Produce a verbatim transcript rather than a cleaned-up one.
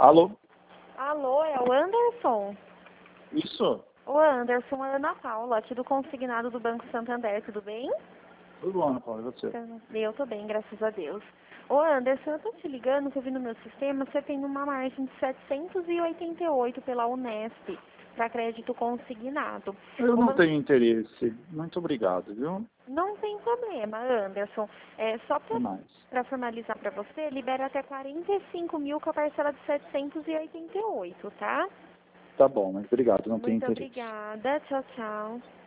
Alô? Alô, é o Anderson? Isso? Ô Anderson, é a Ana Paula, aqui do consignado do Banco Santander, tudo bem? Tudo bom, Ana Paula, e você? Eu tô bem, graças a Deus. Ô Anderson, eu tô te ligando que eu vi no meu sistema, você tem uma margem de setecentos e oitenta e oito pela Unesp, para crédito consignado. Eu O não ban- tenho interesse. Muito obrigado, viu? Não tem problema, Anderson. É só Até mais. para formalizar para você, libera até quarenta e cinco mil com a parcela de setecentos e oitenta e oito, tá? Tá bom, mas obrigado, não tenho Muito interesse. obrigada, tchau, tchau.